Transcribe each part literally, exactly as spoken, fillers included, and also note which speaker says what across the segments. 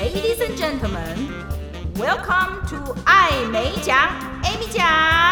Speaker 1: Ladies and gentlemen, welcome to 艾美奖 Amy 奖。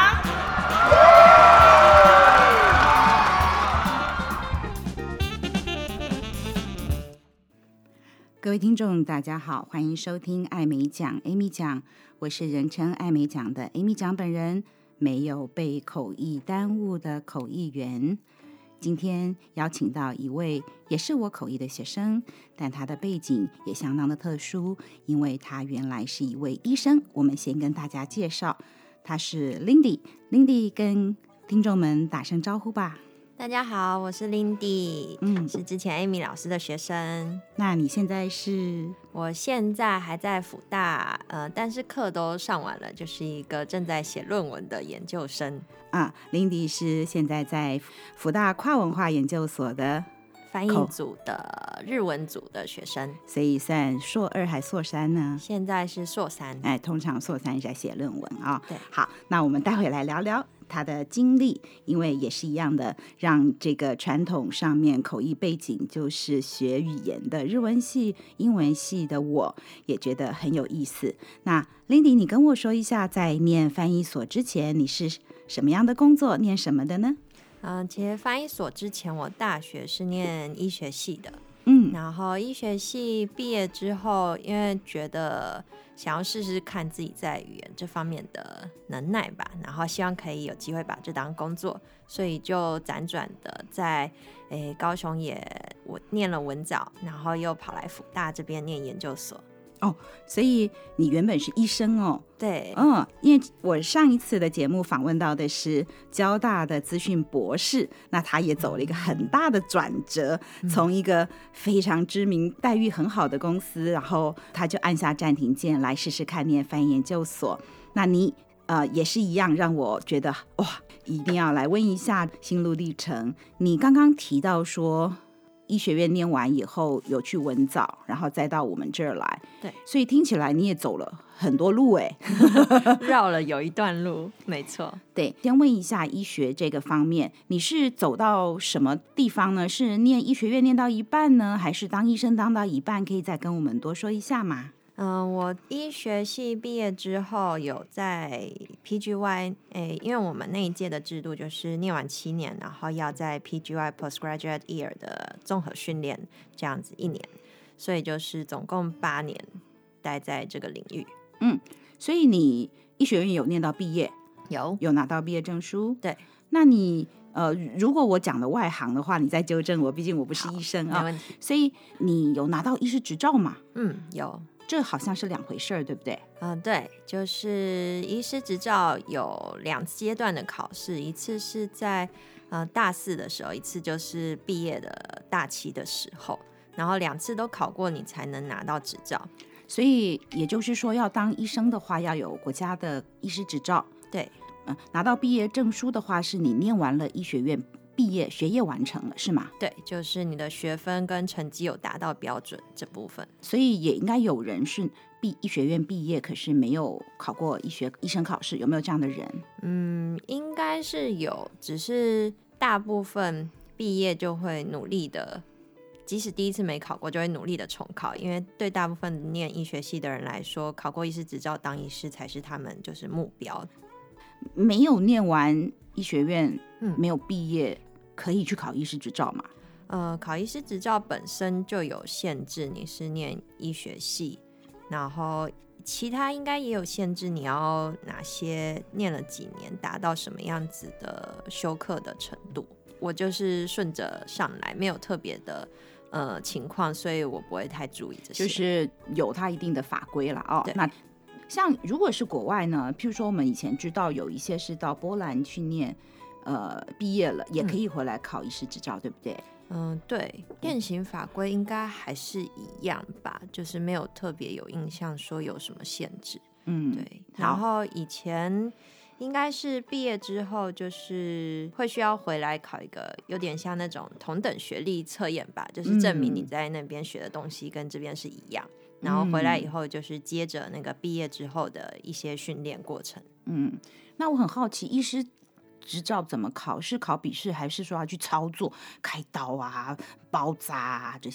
Speaker 1: 各位听众大家好，欢迎收听艾美奖 Amy 奖，我是人称艾美奖的 Amy 奖本人，没有被口译耽误的口译员。今天邀请到一位也是我口译的学生，但他的背景也相当的特殊，因为他原来是一位医生。我们先跟大家介绍，他是 Lindy。 Lindy 跟听众们打声招呼吧。
Speaker 2: 大家好，我是 Lindy，
Speaker 1: 嗯，
Speaker 2: 是之前 Amy 老师的学生。
Speaker 1: 那你现在是？
Speaker 2: 我现在还在辅大，呃，但是课都上完了，就是一个正在写论文的研究生。
Speaker 1: 啊 ，Lindy 是现在在辅大跨文化研究所的
Speaker 2: 翻译组的日文组的学生，
Speaker 1: 所以算硕二还硕三呢？
Speaker 2: 现在是硕三。
Speaker 1: 哎，通常硕三是在写论文啊、哦。
Speaker 2: 对，
Speaker 1: 好，那我们待会来聊聊他的经历，因为也是一样的，让这个传统上面口译背景就是学语言的日文系、英文系的我也觉得很有意思。那 Lindy， 你跟我说一下，在念翻译所之前，你是什么样的工作，念什么的呢？
Speaker 2: 嗯、呃，其实翻译所之前，我大学是念医学系的，
Speaker 1: 嗯，
Speaker 2: 然后医学系毕业之后，因为觉得想要试试看自己在语言这方面的能耐吧，然后希望可以有机会把这当工作，所以就辗转的在诶高雄也我念了文藻，然后又跑来辅大这边念研究所。
Speaker 1: 哦，所以你原本是医生哦？
Speaker 2: 对，
Speaker 1: 嗯，因为我上一次的节目访问到的是交大的资讯博士，那他也走了一个很大的转折，嗯、从一个非常知名、待遇很好的公司，然后他就按下暂停键来试试看念翻译研究所。那你呃也是一样，让我觉得哇，一定要来问一下心路历程。你刚刚提到说，医学院念完以后有去文藻，然后再到我们这儿来，
Speaker 2: 对，
Speaker 1: 所以听起来你也走了很多路哎，
Speaker 2: 绕了有一段路，没错。
Speaker 1: 对，先问一下医学这个方面，你是走到什么地方呢？是念医学院念到一半呢，还是当医生当到一半？可以再跟我们多说一下吗？
Speaker 2: 嗯、呃，我医学系毕业之后有在 P G Y， 诶，因为我们那一届的制度就是念完七年，然后要在 P G Y Postgraduate Year 的综合训练这样子一年，所以就是总共八年待在这个领域。
Speaker 1: 嗯，所以你医学院有念到毕业，
Speaker 2: 有
Speaker 1: 有拿到毕业证书。
Speaker 2: 对，
Speaker 1: 那你呃，如果我讲的外行的话，你再纠正我，毕竟我不是医生啊。
Speaker 2: 没问题。
Speaker 1: 所以你有拿到医师执照吗？
Speaker 2: 嗯，有。
Speaker 1: 这好像是两回事儿，对不对？
Speaker 2: 嗯、呃，对，就是医师执照有两阶段的考试，一次是在呃大四的时候，一次就是毕业的大七的时候，然后两次都考过，你才能拿到执照。
Speaker 1: 所以也就是说，要当医生的话，要有国家的医师执照。
Speaker 2: 对，
Speaker 1: 嗯，拿到毕业证书的话，是你念完了医学院毕业，学业完成了，是吗？
Speaker 2: 对，就是你的学分跟成绩有达到标准这部分。
Speaker 1: 所以也应该有人是毕医学院毕业，可是没有考过医学医生考试，有没有这样的人？
Speaker 2: 嗯，应该是有，只是大部分毕业就会努力的，即使第一次没考过，就会努力的重考，因为对大部分念医学系的人来说，考过医师执照当医师才是他们就是目标。
Speaker 1: 没有念完医学院，
Speaker 2: 嗯，
Speaker 1: 没有毕业，可以去考医师执照吗？
Speaker 2: 呃，考医师执照本身就有限制，你是念医学系，然后其他应该也有限制，你要哪些念了几年，达到什么样子的修课的程度。我就是顺着上来，没有特别的呃情况，所以我不会太注意这些。
Speaker 1: 就是有它一定的法规了哦。那像如果是国外呢，譬如说我们以前知道有一些是到波兰去念，呃，毕业了也可以回来考医师执照，嗯、对不对？
Speaker 2: 嗯，对，现行法规应该还是一样吧，就是没有特别有印象说有什么限制。
Speaker 1: 嗯，
Speaker 2: 对。然后以前应该是毕业之后，就是会需要回来考一个有点像那种同等学历测验吧，就是证明你在那边学的东西跟这边是一样。嗯、然后回来以后，就是接着那个毕业之后的一些训练过程。
Speaker 1: 嗯，那我很好奇，医师执照怎么考？是考笔试，还是说要去操作开刀啊、包扎啊这些？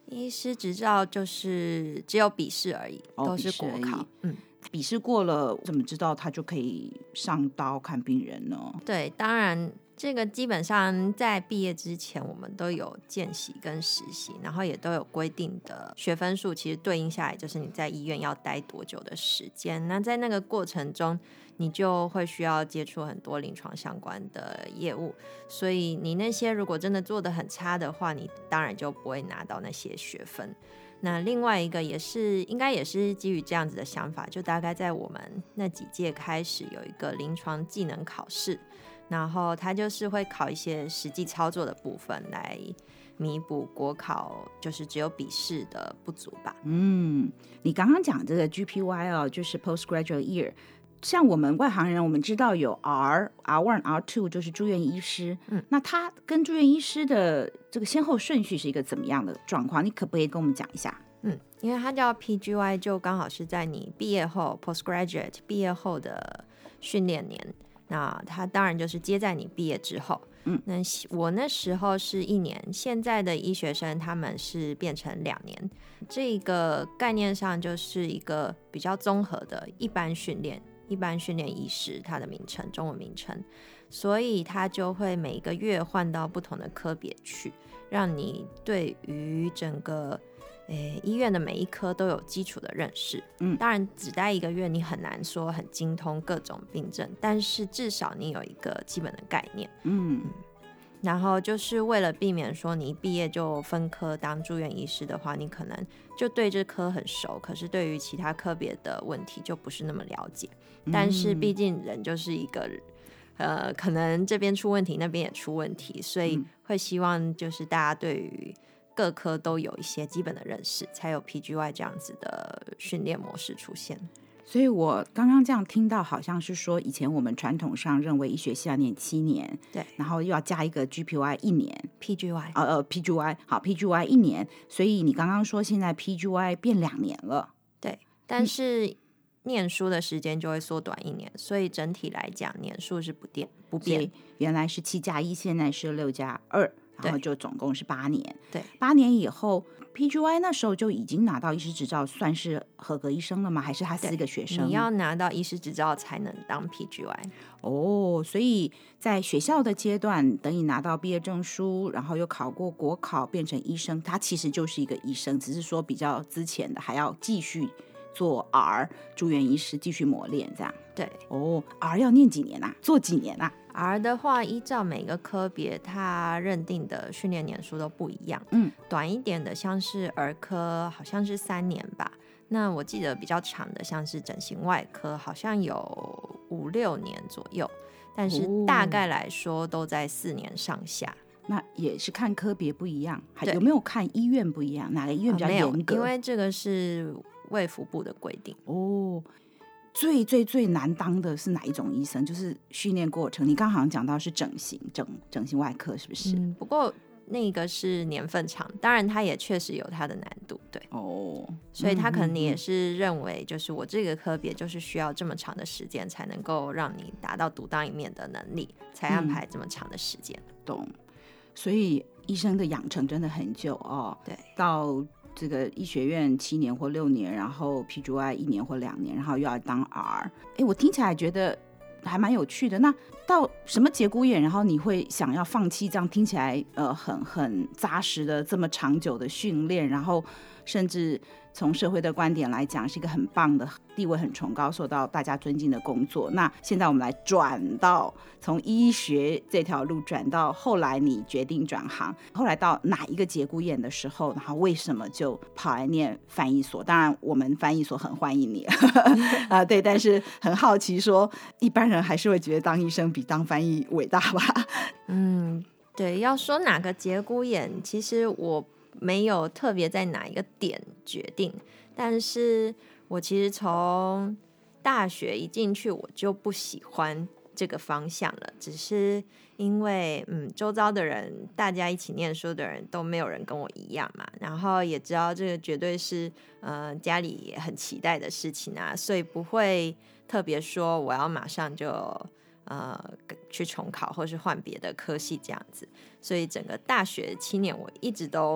Speaker 2: 医师执照就是只有笔试而已，
Speaker 1: 哦、
Speaker 2: 都是国考。嗯，
Speaker 1: 笔试过了，怎么知道他就可以上刀看病人呢？
Speaker 2: 对，当然这个基本上在毕业之前我们都有见习跟实习，然后也都有规定的学分数，其实对应下来就是你在医院要待多久的时间。那在那个过程中你就会需要接触很多临床相关的业务，所以你那些如果真的做得很差的话，你当然就不会拿到那些学分。那另外一个也是应该也是基于这样子的想法，就大概在我们那几届开始有一个临床技能考试，然后它就是会考一些实际操作的部分来弥补国考就是只有笔试的不足吧。
Speaker 1: 嗯，你刚刚讲这个 G P Y 哦，就是 Postgraduate Year，像我们外行人，我们知道有 R R 一 R 二，就是住院医师。嗯，那他跟住院医师的这个先后顺序是一个怎么样的状况？你可不可以跟我们讲一下？
Speaker 2: 嗯，因为它叫 P G Y， 就刚好是在你毕业后 postgraduate 毕业后的训练年，那它当然就是接在你毕业之后。嗯，那我那时候是一年，现在的医学生他们是变成两年，这个概念上就是一个比较综合的一般训练。一般训练医师它的名称中文名称，所以它就会每个月换到不同的科别去，让你对于整个诶医院的每一科都有基础的认识。嗯，当然只待一个月你很难说很精通各种病症，但是至少你有一个基本的概念。嗯，然后就是为了避免说你一毕业就分科当住院医师的话，你可能就对这科很熟，可是对于其他科别的问题就不是那么了解。但是毕竟人就是一个呃，可能这边出问题那边也出问题，所以会希望就是大家对于各科都有一些基本的认识，才有 P G Y 这样子的训练模式出现。
Speaker 1: 所以我刚刚这样听到，好像是说以前我们传统上认为医学系要念七年，
Speaker 2: 对，
Speaker 1: 然后又要加一个 G P Y 一年
Speaker 2: ，P G Y，
Speaker 1: 呃呃 P G Y 好 P G Y 一年，所以你刚刚说现在 P G Y 变两年了，
Speaker 2: 对，但是念书的时间就会缩短一年，所以整体来讲年数是不变不变。
Speaker 1: 原来是七加一，现在是六加二，然后就总共是八年。
Speaker 2: 对，
Speaker 1: 八年以后 P G Y 那时候就已经拿到医师执照，算是合格医生了吗？还是他四个学生？
Speaker 2: 你要拿到医师执照才能当 P G Y。
Speaker 1: 哦，所以在学校的阶段，等你拿到毕业证书，然后又考过国考，变成医生，他其实就是一个医生，只是说比较之前的还要继续做 R 住院医师，继续磨练这样。
Speaker 2: 对，
Speaker 1: 哦 ，R 要念几年啊？做几年啊？
Speaker 2: R 的话，依照每个科别，它认定的训练年数都不一样。
Speaker 1: 嗯，
Speaker 2: 短一点的像是儿科，好像是三年吧。那我记得比较长的，像是整形外科，好像有五六年左右。但是大概来说，都在四年上下。
Speaker 1: 哦，那也是看科别不一样，还有没有看医院不一样？哪个医院比较严格？
Speaker 2: 呃、因为这个是卫福部的规定。
Speaker 1: 哦。最最最难当的是哪一种医生？就是训练过程，你刚好像讲到是整形整整形外科，是不是？
Speaker 2: 嗯，不过那个是年份长，当然它也确实有它的难度，对。
Speaker 1: 哦，
Speaker 2: 所以他可能也是认为，就是我这个科别就是需要这么长的时间，才能够让你达到独当一面的能力，才安排这么长的时间。
Speaker 1: 嗯、懂。所以医生的养成真的很久哦。
Speaker 2: 对，
Speaker 1: 到这个医学院七年或六年，然后 P G Y 一年或两年，然后又要当 R， 哎，我听起来觉得还蛮有趣的。那到什么节骨眼，然后你会想要放弃这样听起来呃很很扎实的这么长久的训练，然后甚至从社会的观点来讲是一个很棒的地位很崇高受到大家尊敬的工作。那现在我们来转到从医学这条路转到后来你决定转行，后来到哪一个节骨眼的时候，然后为什么就跑来念翻译所？当然我们翻译所很欢迎你啊，对，但是很好奇说一般人还是会觉得当医生比当翻译伟大吧？
Speaker 2: 嗯，对，要说哪个节骨眼，其实我没有特别在哪一个点决定，但是我其实从大学一进去我就不喜欢这个方向了，只是因为嗯，周遭的人大家一起念书的人都没有人跟我一样嘛，然后也知道这个绝对是呃家里也很期待的事情啊，所以不会特别说我要马上就呃去重考或是换别的科系这样子，所以整个大学七年我一直都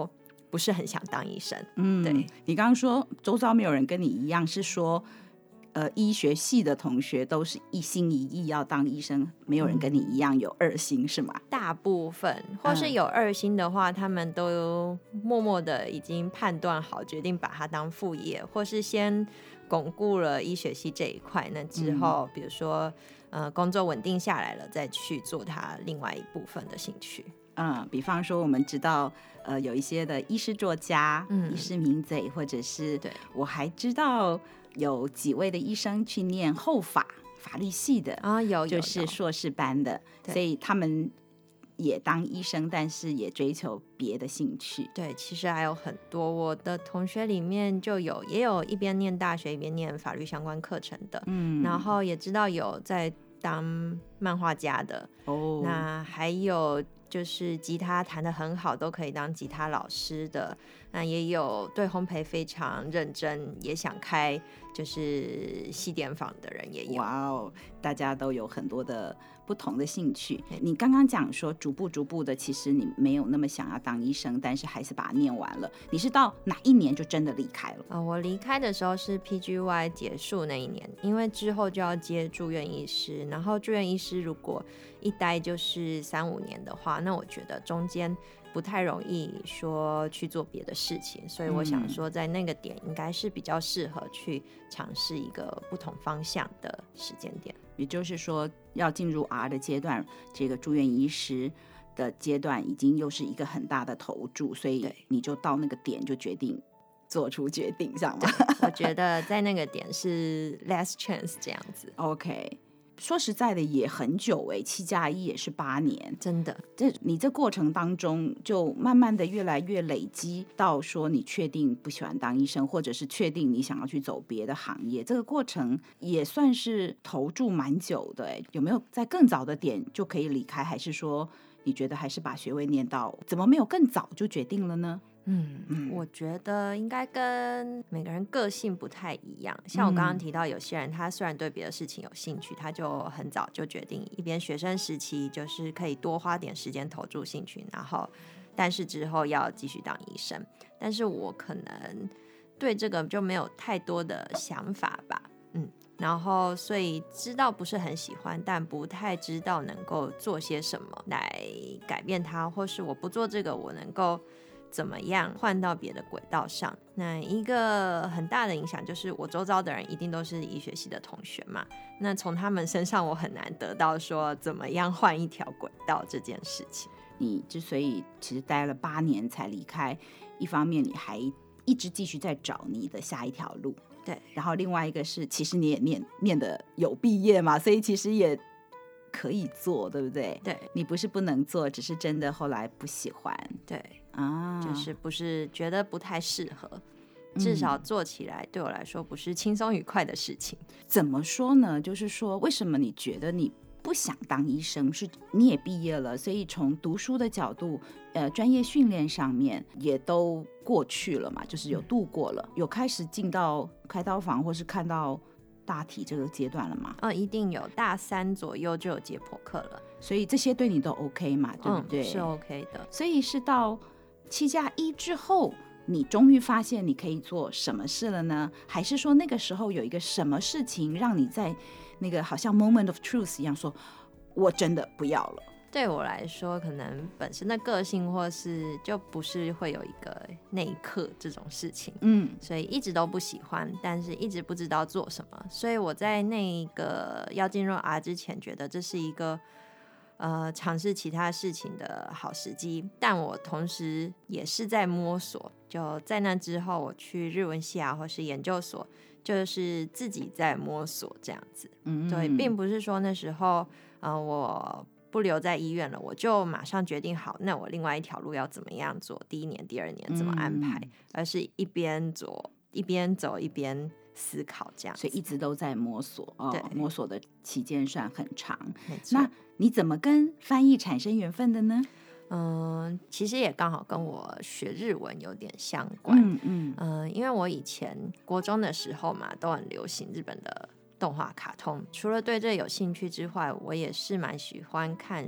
Speaker 2: 不是很想当医生。
Speaker 1: 嗯，
Speaker 2: 对，
Speaker 1: 你刚刚说周遭没有人跟你一样，是说呃，医学系的同学都是一心一意要当医生，没有人跟你一样有二心，是吗？
Speaker 2: 大部分，或是有二心的话，嗯、他们都默默的已经判断好，决定把它当副业，或是先巩固了医学系这一块。那之后，嗯、比如说呃，工作稳定下来了，再去做他另外一部分的兴趣。
Speaker 1: 嗯，比方说我们知道呃有一些的医师作家、嗯、医师名嘴，或者是对我还知道有几位的医生去念后法法律系的
Speaker 2: 啊，有
Speaker 1: 就是硕士班的，所以他们也当医生，但是也追求别的兴趣。
Speaker 2: 对，其实还有很多，我的同学里面就有也有一边念大学一边念法律相关课程的，嗯，然后也知道有在当漫画家的，哦，那还有就是吉他弹得很好，都可以当吉他老师的。那也有对烘焙非常认真，也想开就是西点坊的人也有。
Speaker 1: 哇哦，大家都有很多的不同的兴趣。你刚刚讲说逐步逐步的，其实你没有那么想要当医生，但是还是把它念完了。你是到哪一年就真的离开了？
Speaker 2: 呃、我离开的时候是 P G Y 结束那一年，因为之后就要接住院医师，然后住院医师如果一待就是三五年的话，那我觉得中间不太容易说去做别的事情，所以我想说在那个点应该是比较适合去尝试一个不同方向的时间点。
Speaker 1: 也就是说要进入 R 的阶段，这个住院医师的阶段已经又是一个很大的投注，所以你就到那个点就决定做出决定，这样吗？
Speaker 2: 我觉得在那个点是 last chance 这样子。
Speaker 1: OK，说实在的也很久哎、欸，七加一也是八年，
Speaker 2: 真的。
Speaker 1: 这你这过程当中，就慢慢的越来越累积到说你确定不喜欢当医生，或者是确定你想要去走别的行业，这个过程也算是投注蛮久的哎、欸。有没有在更早的点就可以离开，还是说你觉得还是把学位念到，怎么没有更早就决定了呢？
Speaker 2: 嗯, 嗯，我觉得应该跟每个人个性不太一样。像我刚刚提到，有些人他虽然对别的事情有兴趣，他就很早就决定，一边学生时期就是可以多花点时间投注兴趣，然后但是之后要继续当医生。但是我可能对这个就没有太多的想法吧，嗯，然后所以知道不是很喜欢，但不太知道能够做些什么来改变它，或是我不做这个我能够怎么样换到别的轨道上。那一个很大的影响就是我周遭的人一定都是医学系的同学嘛，那从他们身上我很难得到说怎么样换一条轨道这件事情。
Speaker 1: 你之所以其实待了八年才离开，一方面你还一直继续在找你的下一条路，
Speaker 2: 对，
Speaker 1: 然后另外一个是其实你也念念的有毕业嘛，所以其实也可以做，对不对？
Speaker 2: 对，
Speaker 1: 你不是不能做，只是真的后来不喜欢。
Speaker 2: 对
Speaker 1: 啊，
Speaker 2: 就是不是觉得不太适合，至少做起来对我来说不是轻松愉快的事情。
Speaker 1: 怎么说呢？就是说为什么你觉得你不想当医生？是你也毕业了，所以从读书的角度，呃，专业训练上面也都过去了嘛，就是有度过了，有开始进到开刀房或是看到大体这个阶段了吗？
Speaker 2: 嗯，一定有，大三左右就有解剖课了，
Speaker 1: 所以这些对你都 OK 嘛，对不对？
Speaker 2: 嗯，是 OK 的。
Speaker 1: 所以是到七加一之后，你终于发现你可以做什么事了呢？还是说那个时候有一个什么事情让你在那个好像 moment of truth 一样说，我真的不要了？
Speaker 2: 对我来说，可能本身的个性或是就不是会有一个那一刻这种事情，嗯，所以一直都不喜欢，但是一直不知道做什么。所以我在那个要进入 R 之前，觉得这是一个呃尝试其他事情的好时机，但我同时也是在摸索。就在那之后，我去日文系啊，或是研究所，就是自己在摸索这样子。嗯，对，并不是说那时候呃我不留在医院了，我就马上决定好，那我另外一条路要怎么样做，第一年第二年怎么安排，嗯，而是一边走一边走一边思考这样子。
Speaker 1: 所以一直都在摸索，哦，摸索的期间算很长。
Speaker 2: 没错。
Speaker 1: 那你怎么跟翻译产生缘分的呢？
Speaker 2: 嗯，其实也刚好跟我学日文有点相关。嗯嗯嗯，因为我以前国中的时候嘛，都很流行日本的动画卡通，除了对这有兴趣之外，我也是蛮喜欢看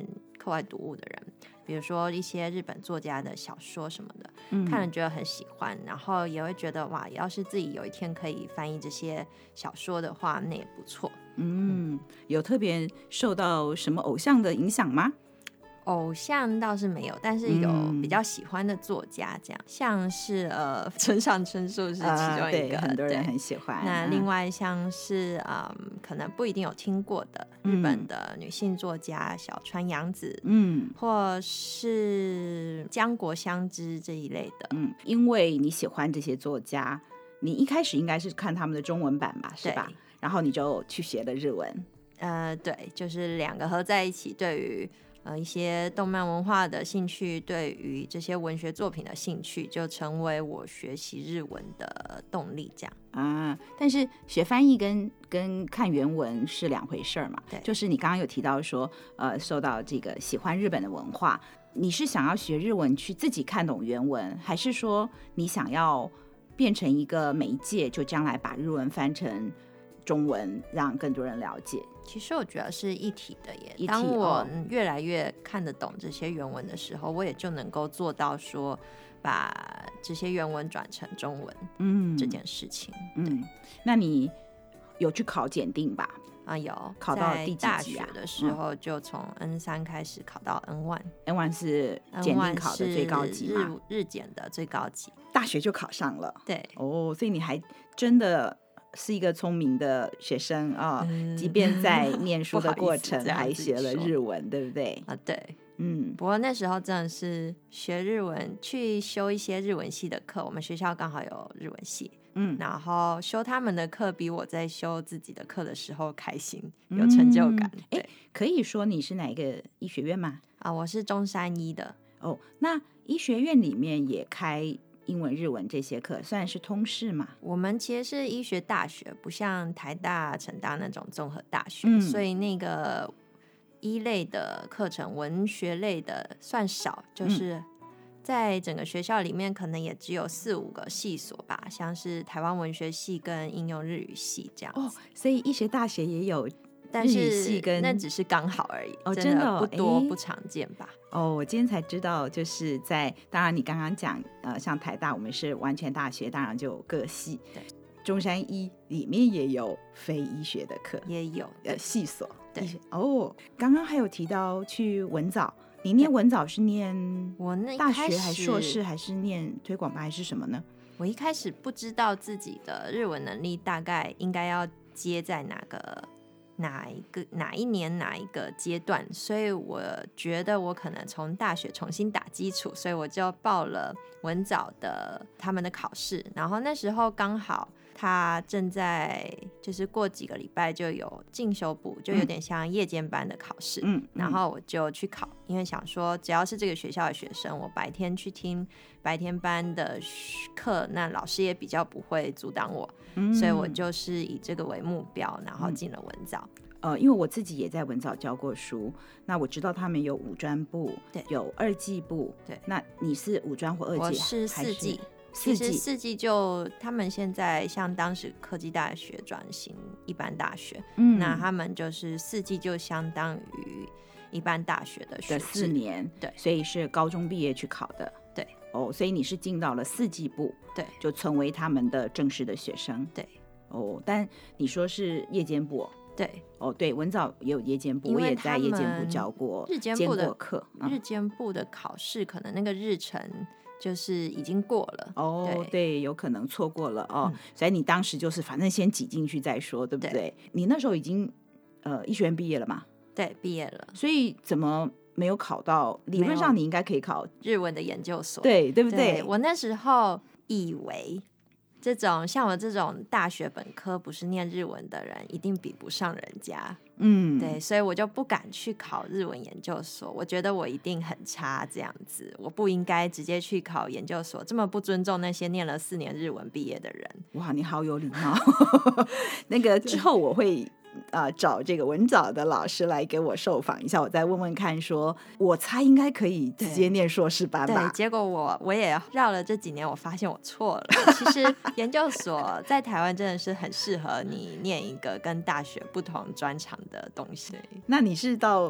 Speaker 2: 课外读物的人，比如说一些日本作家的小说什么的，
Speaker 1: 嗯
Speaker 2: 看了觉得很喜欢，然后也会觉得哇，要是自己有一天可以翻译这些小说的话，那也不错。
Speaker 1: 嗯，有特别受到什么偶像的影响吗？
Speaker 2: 偶像倒是没有，但是有比较喜欢的作家，这样、嗯、像是呃村上春树是其中一个、呃、
Speaker 1: 对，很多人很喜欢。
Speaker 2: 那另外像是、嗯、可能不一定有听过的日本的女性作家小川洋子，嗯，或是江国香织这一类的。
Speaker 1: 嗯，因为你喜欢这些作家，你一开始应该是看他们的中文版吧，是吧？然后你就去学了日文。
Speaker 2: 呃，对，就是两个合在一起，对于呃，一些动漫文化的兴趣，对于这些文学作品的兴趣，就成为我学习日文的动力。这样
Speaker 1: 啊，但是学翻译跟跟看原文是两回事嘛。
Speaker 2: 对，
Speaker 1: 就是你刚刚有提到说，呃，受到这个喜欢日本的文化，你是想要学日文去自己看懂原文，还是说你想要变成一个媒介，就将来把日文翻成中文，让更多人了解？
Speaker 2: 其实我觉得是一体的耶。
Speaker 1: 一体
Speaker 2: 当我越来越看得懂这些原文的时候，我也就能够做到说把这些原文转成中文，嗯，这件事情。
Speaker 1: 嗯，那你有去考检定吧？
Speaker 2: 啊，有，
Speaker 1: 考到第几级啊？
Speaker 2: 大学的时候就从 N 三 开始考到 N 一。
Speaker 1: N 一 是检定考的最高级吗？
Speaker 2: 日日检的最高级。
Speaker 1: 大学就考上了。
Speaker 2: 对，
Speaker 1: 哦，所以你还真的是一个聪明的学生啊、哦嗯！即便在念书的过程还学了日文，对不对？
Speaker 2: 啊，对，嗯。不过那时候真的是学日文，去修一些日文系的课。我们学校刚好有日文系，嗯，然后修他们的课比我在修自己的课的时候开心，有成就感。哎、嗯，
Speaker 1: 可以说你是哪一个医学院吗？
Speaker 2: 啊，我是中山医的。
Speaker 1: 哦，那医学院里面也开英文日文这些课，算是通识嘛？
Speaker 2: 我们其实是医学大学，不像台大成大那种综合大学、嗯、所以那个医类的课程，文学类的算少，就是在整个学校里面可能也只有四五个系所吧，像是台湾文学系跟应用日语系这样子。
Speaker 1: 哦，所以医学大学也有
Speaker 2: 但是那只是刚好而已，
Speaker 1: 哦，
Speaker 2: 真的不多、
Speaker 1: 哦、
Speaker 2: 不常见吧。
Speaker 1: 哦，我今天才知道，就是在当然你刚刚讲，呃，像台大我们是完全大学，当然就有各系。
Speaker 2: 对，
Speaker 1: 中山医里面也有非医学的课，
Speaker 2: 也有
Speaker 1: 呃系所。
Speaker 2: 对，
Speaker 1: 哦，刚刚还有提到去文藻，你念文藻是念
Speaker 2: 我那
Speaker 1: 大学还是硕士还是念推广班还是什么呢？
Speaker 2: 我一开始不知道自己的日文能力大概应该要接在哪个。哪一个哪一年哪一个阶段，所以我觉得我可能从大学重新打基础，所以我就报了文藻的他们的考试，然后那时候刚好他正在就是过几个礼拜就有进修部，就有点像夜间班的考试，嗯，然后我就去考，因为想说只要是这个学校的学生，我白天去听白天班的课，那老师也比较不会阻挡我，嗯，所以我就是以这个为目标，然后进了文藻。
Speaker 1: 呃，因为我自己也在文藻教过书，那我知道他们有五专部，
Speaker 2: 对，
Speaker 1: 有二技部，
Speaker 2: 对。
Speaker 1: 那你是五专或二技？
Speaker 2: 我是四技。
Speaker 1: 其
Speaker 2: 实四技就他们现在像当时科技大学转型一般大学，嗯，那他们就是四技就相当于一般大学的学制，
Speaker 1: 四年，
Speaker 2: 对，
Speaker 1: 所以是高中毕业去考的，
Speaker 2: 对。
Speaker 1: 哦，所以你是进到了四技部，
Speaker 2: 对，
Speaker 1: 就成为他们的正式的学生，
Speaker 2: 对。
Speaker 1: 哦，但你说是夜间部，
Speaker 2: 对，
Speaker 1: 哦，对，文藻也有夜间部，我也在夜间部教过
Speaker 2: 日间部的
Speaker 1: 课，
Speaker 2: 嗯，日间部的考试可能那个日程就是已经过了，
Speaker 1: 哦，对，对，有可能错过了哦，嗯，所以你当时就是反正先挤进去再说，对不 对, 对？你那时候已经呃医学院毕业了嘛？
Speaker 2: 对，毕业了，
Speaker 1: 所以怎么没有考到？理论上你应该可以考
Speaker 2: 日文的研究所，
Speaker 1: 对，对不 对,
Speaker 2: 对？我那时候以为这种像我这种大学本科不是念日文的人一定比不上人家，嗯，对，所以我就不敢去考日文研究所，我觉得我一定很差，这样子我不应该直接去考研究所，这么不尊重那些念了四年日文毕业的人。
Speaker 1: 哇，你好有礼貌那个之后我会呃，找这个文藻的老师来给我受访一下，我再问问看说我猜应该可以直接念硕士班吧。
Speaker 2: 对，结果我我也绕了这几年，我发现我错了其实研究所在台湾真的是很适合你念一个跟大学不同专长的东西。
Speaker 1: 那你是到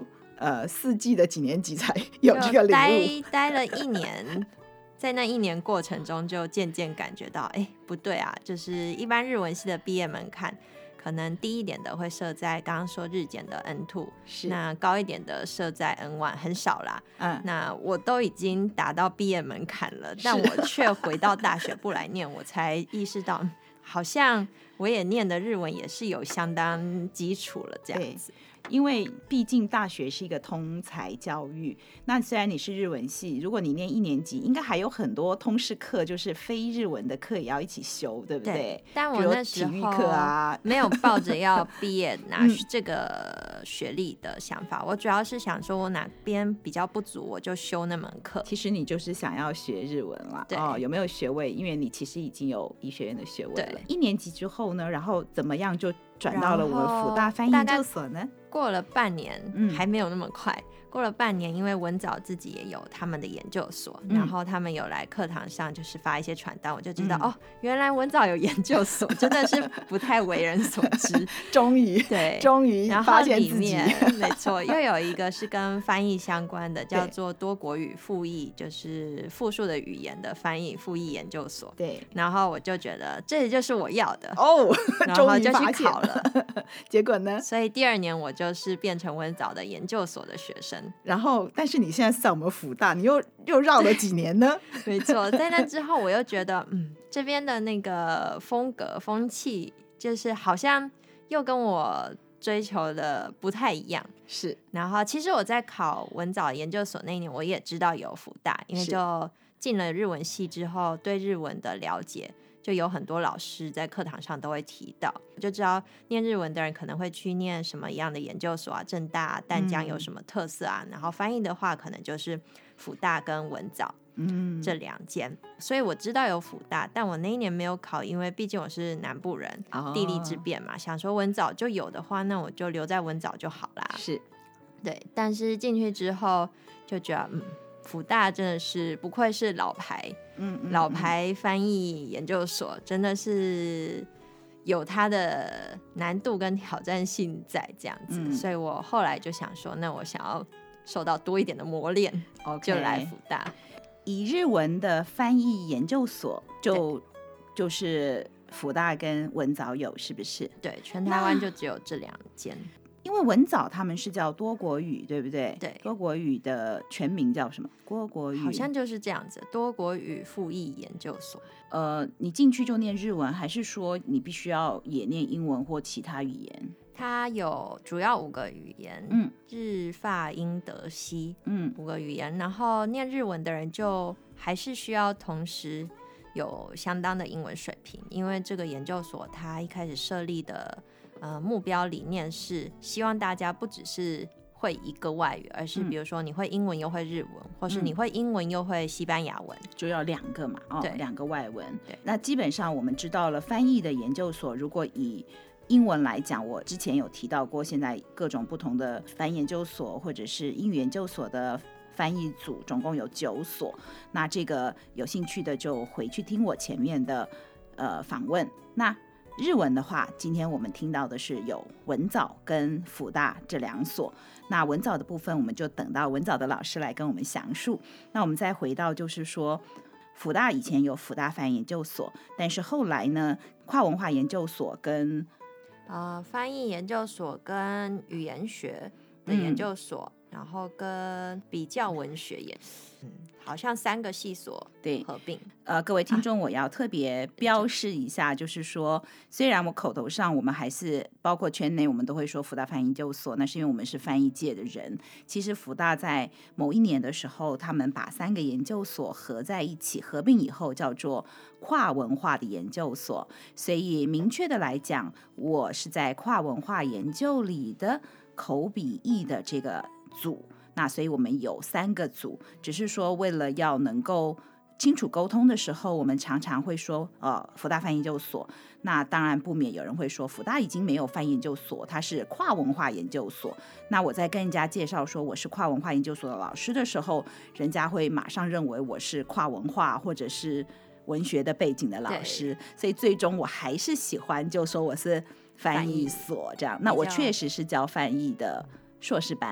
Speaker 1: 呃四季的几年级才有这个领悟？
Speaker 2: 待待了一年，在那一年过程中就渐渐感觉到，哎，不对啊，就是一般日文系的毕业门槛可能低一点的会设在刚刚说日检的 N 二， 那高一点的设在 N 一， 很少啦。嗯，那我都已经达到毕业门槛了，但我却回到大学部来念，我才意识到好像我也念的日文也是有相当基础了这样子。
Speaker 1: 因为毕竟大学是一个通才教育，那虽然你是日文系，如果你念一年级应该还有很多通识课，就是非日文的课也要一起修，对不 对, 对
Speaker 2: 但我那时候没有抱着要毕业拿这个学历的想法、嗯、我主要是想说我哪边比较不足我就修那门课。
Speaker 1: 其实你就是想要学日文啦。对、哦、有没有学位，因为你其实已经有医学院的学位了。一年级之后呢，然后怎么样就转到了我们辅大翻译研究所呢？
Speaker 2: 过了半年、嗯、还没有那么快，过了半年因为文藻自己也有他们的研究所、嗯、然后他们有来课堂上就是发一些传单，我就知道、嗯、哦，原来文藻有研究所，真的是不太为人所知
Speaker 1: 终于对，终于发现自己。
Speaker 2: 然后里面没错，又有一个是跟翻译相关的叫做多国语复译，就是复数的语言的翻译复译研究所。对，然后我就觉得这就是我要的
Speaker 1: 哦，
Speaker 2: 然后就去考了
Speaker 1: 结果呢，
Speaker 2: 所以第二年我就就是变成文藻的研究所的学生。
Speaker 1: 然后但是你现在是在我们辅大，你又又绕了几年呢？
Speaker 2: 没错，在那之后我又觉得嗯，这边的那个风格风气就是好像又跟我追求的不太一样。是，然后其实我在考文藻研究所那一年我也知道有辅大，因为就进了日文系之后对日文的了解就有很多老师在课堂上都会提到，就知道念日文的人可能会去念什么样的研究所啊，政大、啊、淡江有什么特色啊、嗯、然后翻译的话可能就是辅大跟文藻、嗯、这两间，所以我知道有辅大，但我那一年没有考，因为毕竟我是南部人、哦、地利之便嘛，想说文藻就有的话那我就留在文藻就好啦。是，对，但是进去之后就觉得嗯，辅大真的是不愧是老牌嗯嗯嗯老牌翻译研究所，真的是有它的难度跟挑战性在这样子、嗯、所以我后来就想说那我想要受到多一点的磨练、okay. 就来辅大。
Speaker 1: 以日文的翻译研究所就就是辅大跟文藻有，是不是？
Speaker 2: 对，全台湾就只有这两间。
Speaker 1: 因为文藻他们是叫多国语，对不对？对，多国语的全名叫什么？多国语
Speaker 2: 好像就是这样子，多国语复译研究所。
Speaker 1: 呃，你进去就念日文，还是说你必须要也念英文或其他语言？
Speaker 2: 它有主要五个语言，嗯，日法英德西，嗯，五个语言。然后念日文的人就还是需要同时有相当的英文水平，因为这个研究所它一开始设立的呃，目标理念是希望大家不只是会一个外语，而是比如说你会英文又会日文、嗯、或是你会英文又会西班牙文，
Speaker 1: 就要两个嘛，哦，两个外文。对，那基本上我们知道了翻译的研究所，如果以英文来讲，我之前有提到过，现在各种不同的翻译研究所或者是英语研究所的翻译组总共有九所，那这个有兴趣的就回去听我前面的呃访问。那日文的话，今天我们听到的是有文藻跟辅大这两所，那文藻的部分我们就等到文藻的老师来跟我们详述。那我们再回到就是说，辅大以前有辅大翻译研究所，但是后来呢，跨文化研究所跟
Speaker 2: 呃翻译研究所跟语言学的研究所、嗯、然后跟比较文学研嗯，好像三个系所对合并。
Speaker 1: 呃，各位听众，我要特别标示一下、啊、就是说虽然我口头上我们还是包括圈内我们都会说辅大翻译研究所，那是因为我们是翻译界的人，其实辅大在某一年的时候他们把三个研究所合在一起，合并以后叫做跨文化的研究所，所以明确的来讲，我是在跨文化研究里的口笔译的这个组，那所以我们有三个组，只是说为了要能够清楚沟通的时候，我们常常会说呃，辅大翻译研究所，那当然不免有人会说辅大已经没有翻译研究所，它是跨文化研究所。那我在跟人家介绍说我是跨文化研究所的老师的时候，人家会马上认为我是跨文化或者是文学的背景的老师，所以最终我还是喜欢就说我是翻译所这样。那我确实是教翻译的硕士班啦。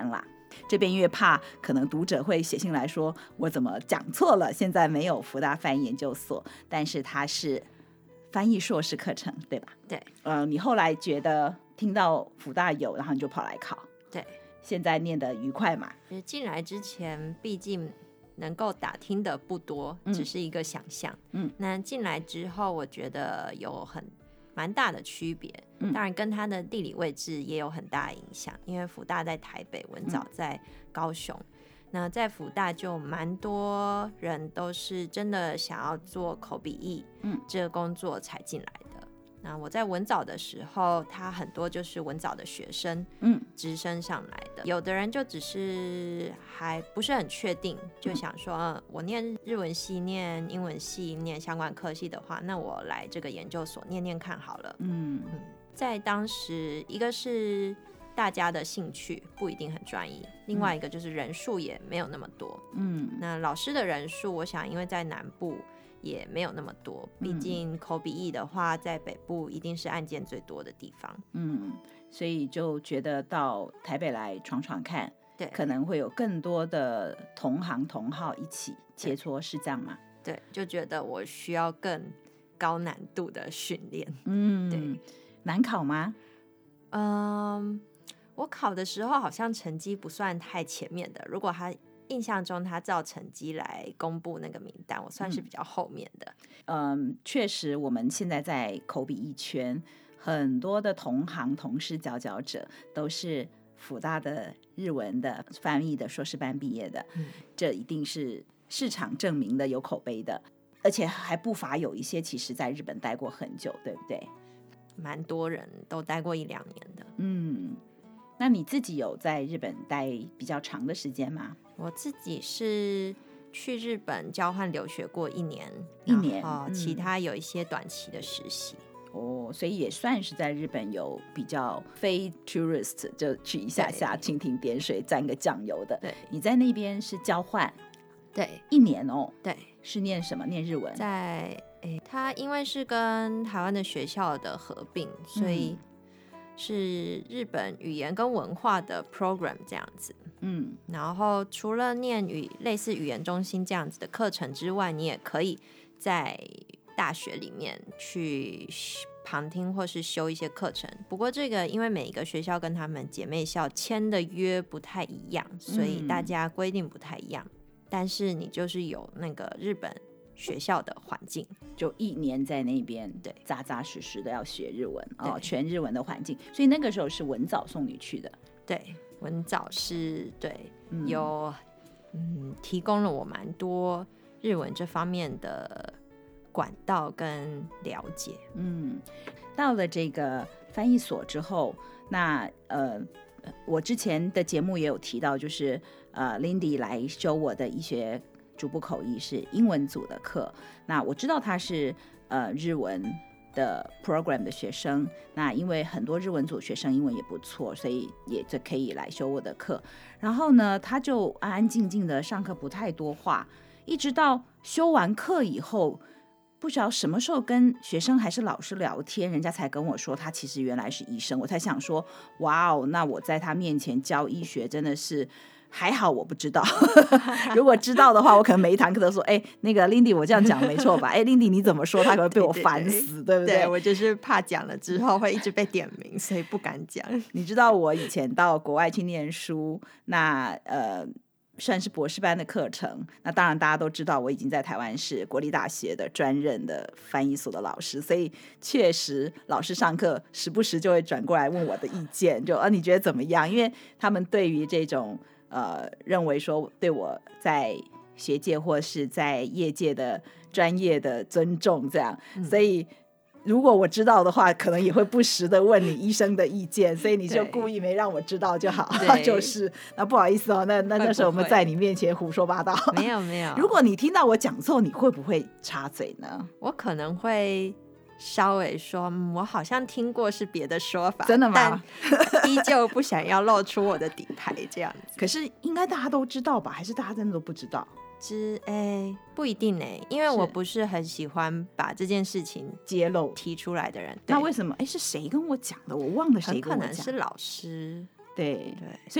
Speaker 1: 这边因为怕可能读者会写信来说我怎么讲错了，现在没有福大翻译研究所，但是它是翻译硕士课程对吧？
Speaker 2: 对，
Speaker 1: 呃，你后来觉得听到福大有，然后你就跑来考，
Speaker 2: 对，
Speaker 1: 现在念得愉快嘛？
Speaker 2: 进来之前毕竟能够打听的不多，
Speaker 1: 嗯
Speaker 2: 只是一个想象。
Speaker 1: 嗯，
Speaker 2: 那进来之后，我觉得有很蛮大的区别。
Speaker 1: 嗯
Speaker 2: 当然跟它的地理位置也有很大的影响，因为福大在台北，文藻在高雄。嗯、那在福大就蛮多人都是真的想要做口笔译，
Speaker 1: 嗯，
Speaker 2: 这个工作才进来的。那我在文藻的时候，他很多就是文藻的学生，
Speaker 1: 嗯，
Speaker 2: 直升上来的。有的人就只是还不是很确定，就想说，嗯、我念日文系、念英文系、念相关科系的话，那我来这个研究所念念看好了。
Speaker 1: 嗯
Speaker 2: 嗯，在当时，一个是大家的兴趣不一定很专一，另外一个就是人数也没有那么多。
Speaker 1: 嗯，
Speaker 2: 那老师的人数，我想因为在南部也没有那么多，毕竟口笔译的话，在北部一定是案件最多的地方。
Speaker 1: 嗯，所以就觉得到台北来闯闯看，
Speaker 2: 对，
Speaker 1: 可能会有更多的同行同好一起切磋，是这样吗？
Speaker 2: 对，就觉得我需要更高难度的训练。
Speaker 1: 嗯，
Speaker 2: 对，
Speaker 1: 难考吗？
Speaker 2: 嗯，我考的时候好像成绩不算太前面的，如果他印象中他照成绩来公布那个名单，我算是比较后面的。
Speaker 1: 嗯，确实我们现在在口笔译圈很多的同行同事佼佼者都是辅大的日文的翻译的硕士班毕业的、嗯、这一定是市场证明的，有口碑的，而且还不乏有一些其实在日本待过很久，对不对？
Speaker 2: 蛮多人都待过一两年的。
Speaker 1: 嗯，那你自己有在日本待比较长的时间吗？
Speaker 2: 我自己是去日本交换留学过一年，
Speaker 1: 一年，
Speaker 2: 然后其他有一些短期的实习。
Speaker 1: 嗯、哦，所以也算是在日本有比较非 tourist 就去一下下蜻蜓点水沾个酱油的。
Speaker 2: 对，
Speaker 1: 你在那边是交换，
Speaker 2: 对，
Speaker 1: 一年哦。
Speaker 2: 对，
Speaker 1: 是念什么？念日文。
Speaker 2: 在诶，它因为是跟台湾的学校的合并，所以是日本语言跟文化的 program 这样子。
Speaker 1: 嗯，
Speaker 2: 然后除了念语类似语言中心这样子的课程之外，你也可以在大学里面去旁听或是修一些课程。不过这个因为每一个学校跟他们姐妹校签的约不太一样，所以大家规定不太一样、嗯、但是你就是有那个日本学校的环境，
Speaker 1: 就一年在那边，
Speaker 2: 对，
Speaker 1: 扎扎实实的要学日文哦，全日文的环境，所以那个时候是文藻送你去的。
Speaker 2: 对，文藻是对、嗯、有嗯提供了我蛮多日文这方面的管道跟了解。
Speaker 1: 嗯，到了这个翻译所之后，那呃，我之前的节目也有提到，就是呃 Lindy 来修我的医学逐步口译是英文组的课，那我知道他是呃日文的 program 的学生，那因为很多日文组学生英文也不错，所以也就可以来修我的课。然后呢，他就安安静静的上课，不太多话，一直到修完课以后，不知道什么时候跟学生还是老师聊天，人家才跟我说他其实原来是医生。我才想说，哇哦，那我在他面前教医学真的是还好我不知道如果知道的话，我可能每一堂课都说，哎，那个 Lindy 我这样讲没错吧？哎 Lindy 你怎么说？他可能被我烦死， 对, 对, 对, 对不对？
Speaker 2: 对，我就是怕讲了之后会一直被点名所以不敢讲。
Speaker 1: 你知道我以前到国外去念书，那呃算是博士班的课程，那当然大家都知道我已经在台湾是国立大学的专任的翻译所的老师，所以确实老师上课时不时就会转过来问我的意见，就啊你觉得怎么样？因为他们对于这种呃，认为说对我在学界或是在业界的专业的尊重这样、嗯、所以如果我知道的话可能也会不时的问你医生的意见，所以你就故意没让我知道就好就是那不好意思哦，那那那时候我们在你面前胡说八道。
Speaker 2: 没有没有，
Speaker 1: 如果你听到我讲错，你会不会插嘴呢？
Speaker 2: 我可能会稍微说、嗯、我好像听过是别的说法，
Speaker 1: 真的吗？
Speaker 2: 但依旧不想要露出我的底牌这样子。
Speaker 1: 可是应该大家都知道吧？还是大家真的都不知道？
Speaker 2: 知哎，不一定哎，因为我不是很喜欢把这件事情
Speaker 1: 揭露
Speaker 2: 提出来的人。
Speaker 1: 那为什么？哎，是谁跟我讲的？我忘了谁跟我讲。
Speaker 2: 很可能是老师。
Speaker 1: 对
Speaker 2: 对，
Speaker 1: 所以你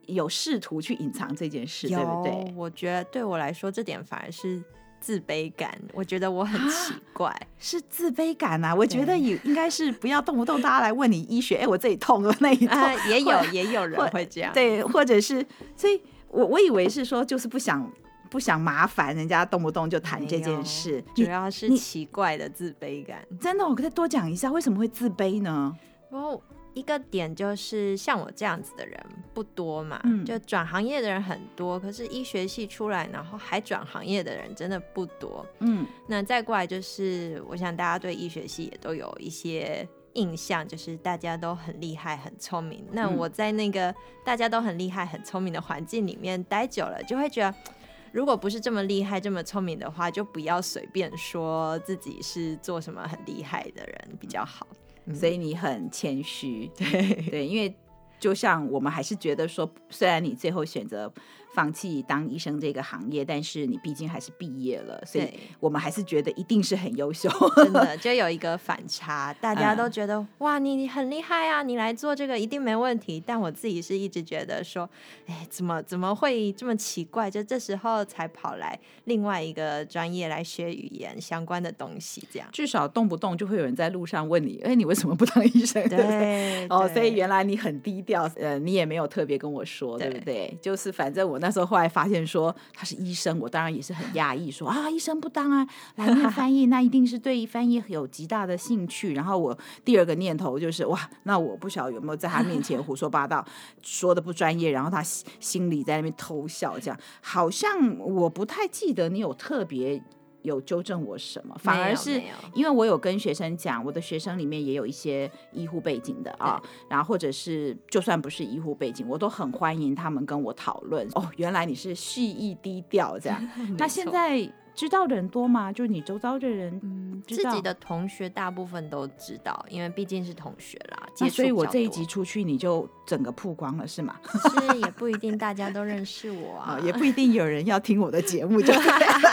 Speaker 1: 有试图去隐藏这件事，
Speaker 2: 有，
Speaker 1: 对不对？
Speaker 2: 我觉得对我来说这点反而是自卑感，我觉得我很奇怪、啊、
Speaker 1: 是自卑感啊。我觉得也应该是不要动不动大家来问你医学，哎，我这里痛了那里痛、啊、
Speaker 2: 也有也有人会这样，
Speaker 1: 对，或者是所以我我以为是说就是不想不想麻烦人家动不动就谈这件事，
Speaker 2: 主要是奇怪的自卑感。
Speaker 1: 真的，我可以多讲一下为什么会自卑呢？
Speaker 2: 哦，一个点就是像我这样子的人不多嘛、嗯、就转行业的人很多，可是医学系出来然后还转行业的人真的不多。嗯，那再过来就是我想大家对医学系也都有一些印象，就是大家都很厉害很聪明，那我在那个大家都很厉害很聪明的环境里面待久了，就会觉得如果不是这么厉害这么聪明的话，就不要随便说自己是做什么很厉害的人比较好。嗯、
Speaker 1: 所以你很谦虚，
Speaker 2: 对
Speaker 1: 对，因为就像我们还是觉得说，虽然你最后选择放弃当医生这个行业，但是你毕竟还是毕业了，所以我们还是觉得一定是很优秀。
Speaker 2: 真的就有一个反差，大家都觉得、嗯、哇你很厉害啊，你来做这个一定没问题，但我自己是一直觉得说哎，怎么怎么会这么奇怪，就这时候才跑来另外一个专业来学语言相关的东西，这样
Speaker 1: 至少动不动就会有人在路上问你，哎，你为什么不当医生？
Speaker 2: 对, 对
Speaker 1: 哦，所以原来你很低调，呃，你也没有特别跟我说， 对, 对不对？就是反正我那时候后来发现说他是医生，我当然也是很讶异，说啊，医生不当啊，来念翻译那一定是对翻译有极大的兴趣。然后我第二个念头就是哇，那我不晓得有没有在他面前胡说八道，说的不专业，然后他心里在那边偷笑，这样好像我不太记得你有特别有纠正我什么，反而是因为我有跟学生讲，我的学生里面也有一些医护背景的啊，然后或者是就算不是医护背景，我都很欢迎他们跟我讨论。哦，原来你是蓄意低调这样。那现在知道的人多吗？就是你周遭的人、嗯、
Speaker 2: 自己的同学大部分都知道，因为毕竟是同学啦，
Speaker 1: 那所以我这一集出去你就整个曝光了是吗？
Speaker 2: 是也不一定大家都认识我啊、
Speaker 1: 哦、也不一定有人要听我的节目就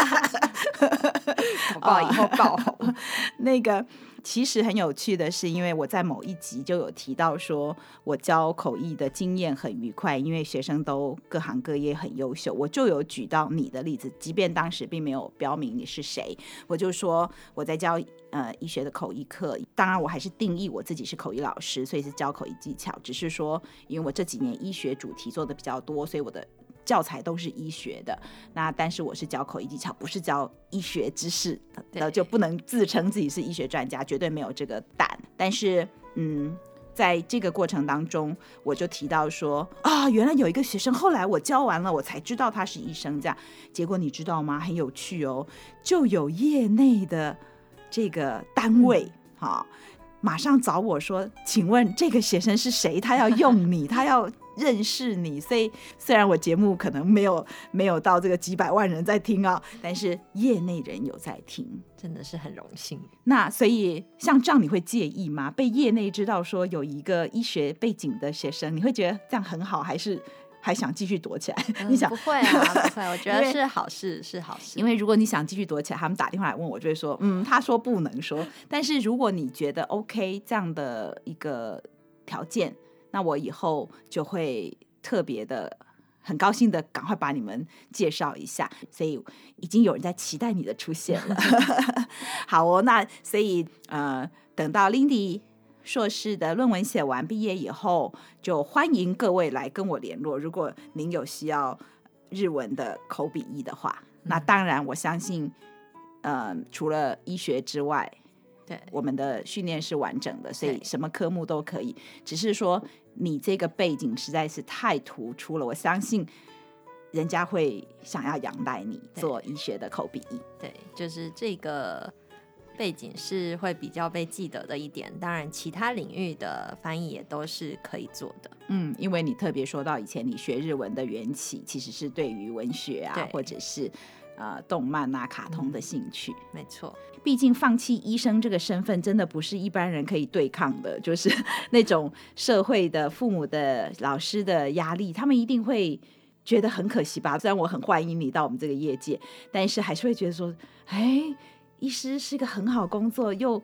Speaker 2: 搞不好以后爆红、哦、
Speaker 1: 那个其实很有趣的是，因为我在某一集就有提到说我教口译的经验很愉快，因为学生都各行各业很优秀，我就有举到你的例子，即便当时并没有标明你是谁，我就说我在教呃医学的口译课，当然我还是定义我自己是口译老师，所以是教口译技巧，只是说因为我这几年医学主题做的比较多，所以我的教材都是医学的，那但是我是教口译技巧，不是教医学知识的，就不能自称自己是医学专家，绝对没有这个胆。但是嗯，在这个过程当中我就提到说啊，原来有一个学生后来我教完了我才知道他是医生，这样结果你知道吗？很有趣哦，就有业内的这个单位、嗯哦、马上找我说请问这个学生是谁，他要用你他要认识你。所以虽然我节目可能没有没有到这个几百万人在听啊，但是业内人有在听，
Speaker 2: 真的是很荣幸。
Speaker 1: 那所以像这样你会介意吗？被业内知道说有一个医学背景的学生，你会觉得这样很好，还是还想继续躲起来？
Speaker 2: 嗯、
Speaker 1: 你想
Speaker 2: 不会啊，不会，我觉得是好事，是好事。
Speaker 1: 因为如果你想继续躲起来，他们打电话来问我，就会说，嗯，他说不能说。但是如果你觉得 OK 这样的一个条件，那我以后就会特别的很高兴的赶快把你们介绍一下，所以已经有人在期待你的出现了。好哦，那所以呃，等到 Lindy 硕士的论文写完毕业以后，就欢迎各位来跟我联络，如果您有需要日文的口笔译的话、嗯、那当然我相信呃，除了医学之外，对，我们的训练是完整的，所以什么科目都可以，只是说你这个背景实在是太突出了，我相信人家会想要仰赖你做医学的口笔译。
Speaker 2: 对, 对，就是这个背景是会比较被记得的一点，当然其他领域的翻译也都是可以做的。
Speaker 1: 嗯，因为你特别说到以前你学日文的缘起其实是对于文学啊，或者是呃动漫啊卡通的兴趣、嗯、
Speaker 2: 没错，
Speaker 1: 毕竟放弃医生这个身份真的不是一般人可以对抗的，就是那种社会的父母的老师的压力，他们一定会觉得很可惜吧。虽然我很欢迎你到我们这个业界，但是还是会觉得说哎，医师是个很好工作又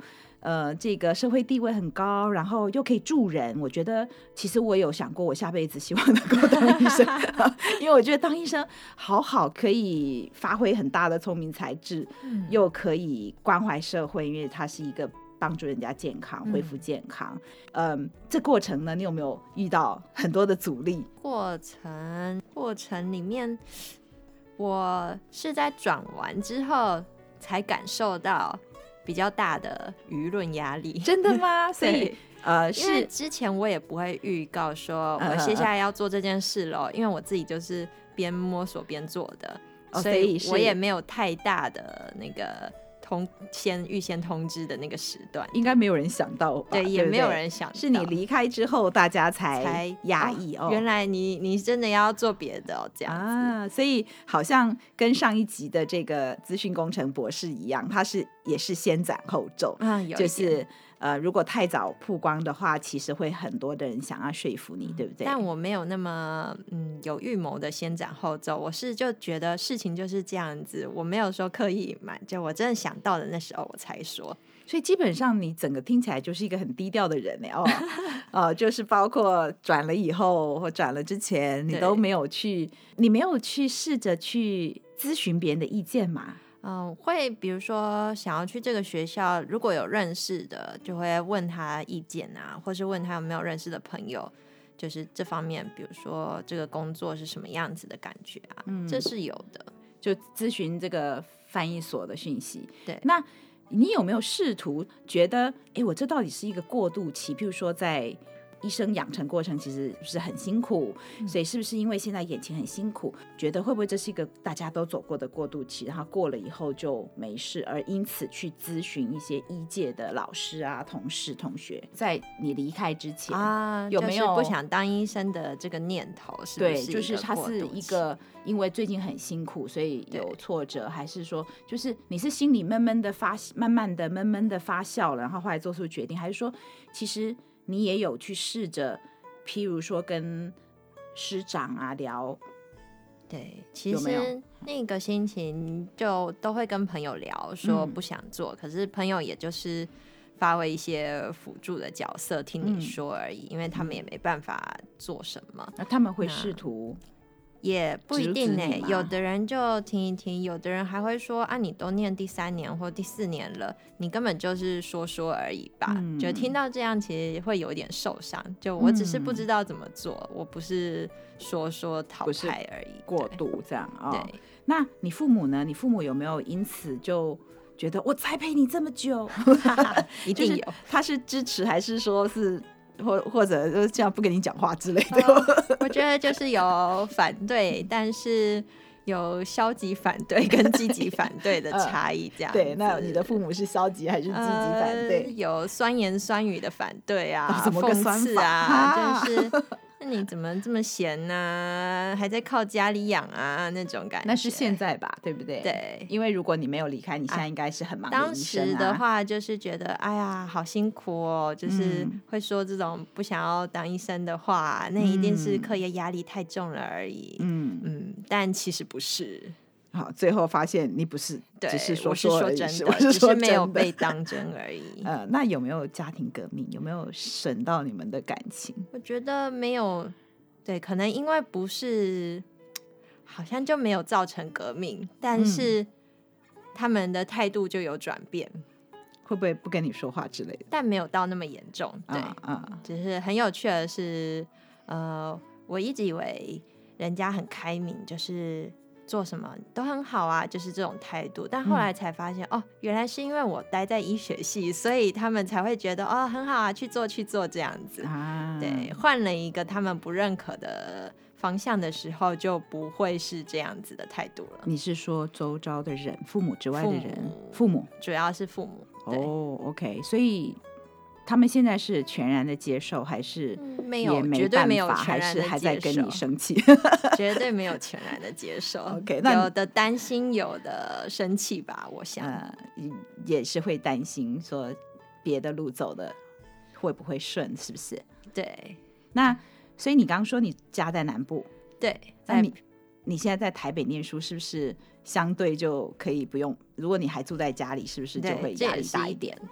Speaker 1: 呃，这个社会地位很高，然后又可以助人。我觉得其实我有想过，我下辈子希望能够当医生，因为我觉得当医生好好，可以发挥很大的聪明才智，嗯、又可以关怀社会，因为它是一个帮助人家健康、恢复健康。嗯、呃，这过程呢，你有没有遇到很多的阻力？
Speaker 2: 过程过程里面，我是在转完之后才感受到比较大的舆论压力。
Speaker 1: 真的吗？所以呃，
Speaker 2: 因为之前我也不会预告说我接下来要做这件事了，因为我自己就是边摸索边做的，
Speaker 1: 哦、
Speaker 2: 所以我也没有太大的那个通先预先通知的那个时段，
Speaker 1: 应该没有人想到吧？
Speaker 2: 对，也没有人想到，
Speaker 1: 是你离开之后大家才压抑 哦, 哦。
Speaker 2: 原来你你真的要做别的、哦、这样子
Speaker 1: 啊，所以好像跟上一集的这个资讯工程博士一样，他是也是先斩后奏，
Speaker 2: 嗯，有
Speaker 1: 就是呃，如果太早曝光的话，其实会很多的人想要说服你，嗯、对不对？
Speaker 2: 但我没有那么嗯有预谋的先斩后奏，我是就觉得事情就是这样子，我没有说刻意隐瞒，就我真的想到的那时候我才说。
Speaker 1: 所以基本上你整个听起来就是一个很低调的人哦，呃，就是包括转了以后或转了之前，你都没有去，你没有去试着去咨询别人的意见嘛？
Speaker 2: 嗯，会比如说想要去这个学校，如果有认识的，就会问他意见啊，或是问他有没有认识的朋友，就是这方面，比如说这个工作是什么样子的感觉啊，嗯、这是有的。
Speaker 1: 就咨询这个翻译所的讯息。
Speaker 2: 对，
Speaker 1: 那你有没有试图觉得，哎，我这到底是一个过渡期？譬如说在医生养成过程其实是很辛苦、嗯、所以是不是因为现在眼前很辛苦，觉得会不会这是一个大家都走过的过渡期，然后过了以后就没事，而因此去咨询一些医界的老师啊、同事、同学，在你离开之前
Speaker 2: 啊，
Speaker 1: 有没有、
Speaker 2: 就是、不想当医生的这个念头？是不是？
Speaker 1: 对，就是它是一个因为最近很辛苦，所以有挫折，还是说就是你是心里闷闷的发，慢慢的闷闷的发酵了，然后后来做出决定，还是说其实你也有去试着，譬如说跟师长啊聊？
Speaker 2: 对，其实那个心情就都会跟朋友聊，说不想做、嗯、可是朋友也就是发挥一些辅助的角色听你说而已、嗯、因为他们也没办法做什么。
Speaker 1: 那他们会试图
Speaker 2: 也不一定呢、欸，有的人就听一听，有的人还会说啊，你都念第三年或第四年了，你根本就是说说而已吧、嗯、就听到这样其实会有一点受伤，就我只是不知道怎么做、嗯、我不是说说淘汰而已，
Speaker 1: 过度这样啊、哦。
Speaker 2: 对，
Speaker 1: 那你父母呢？你父母有没有因此就觉得我栽培你这么久
Speaker 2: 一定有、
Speaker 1: 就是、他是支持还是说是或或者就是这样不跟你讲话之类的、
Speaker 2: 哦、我觉得就是有反对但是有消极反对跟积极反对的差异这样、
Speaker 1: 呃、对，那你的父母是消极还是积极反对、
Speaker 2: 呃、有酸言酸语的反对啊，
Speaker 1: 怎么个酸法
Speaker 2: 讽刺啊、啊就是那你怎么这么闲啊，还在靠家里养啊那种感觉。
Speaker 1: 那是现在吧，对不对？
Speaker 2: 对，
Speaker 1: 因为如果你没有离开，你现在应该是很忙的医生啊。
Speaker 2: 当时的话就是觉得哎呀好辛苦哦，就是会说这种不想要当医生的话、嗯、那一定是课业压力太重了而已。嗯嗯，但其实不是。
Speaker 1: 好，最后发现你不是，只是说说而已，
Speaker 2: 我是说真的，只是没有被当真而已。
Speaker 1: 呃，那有没有家庭革命？有没有损到你们的感情？
Speaker 2: 我觉得没有，对，可能因为不是，好像就没有造成革命，但是他们的态度就有转变。嗯，
Speaker 1: 会不会不跟你说话之类的？
Speaker 2: 但没有到那么严重，对，
Speaker 1: 啊啊，
Speaker 2: 只是很有趣的是，呃，我一直以为人家很开明，就是做什么都很好啊，就是这种态度，但后来才发现、嗯、哦，原来是因为我待在医学系，所以他们才会觉得哦很好啊，去做去做这样子、啊、对，换了一个他们不认可的方向的时候，就不会是这样子的态度了。
Speaker 1: 你是说周遭的人，父母之外的人？父母，父母
Speaker 2: 主要是父母。
Speaker 1: 哦 OK， 所以他们现在是全然的接受，还是
Speaker 2: 没有？
Speaker 1: 没
Speaker 2: 绝对没有全然的接受，
Speaker 1: 还是还在跟你生气？
Speaker 2: 绝对没有全然的接受。
Speaker 1: OK， 那
Speaker 2: 有的担心，有的生气吧，我想、呃、
Speaker 1: 也是会担心说别的路走的会不会顺，是不是？
Speaker 2: 对。
Speaker 1: 那所以你刚刚说你家在南部，
Speaker 2: 对，
Speaker 1: 那你你现在在台北念书，是不是相对就可以不用？如果你还住在家里，是不是就会压力大一点？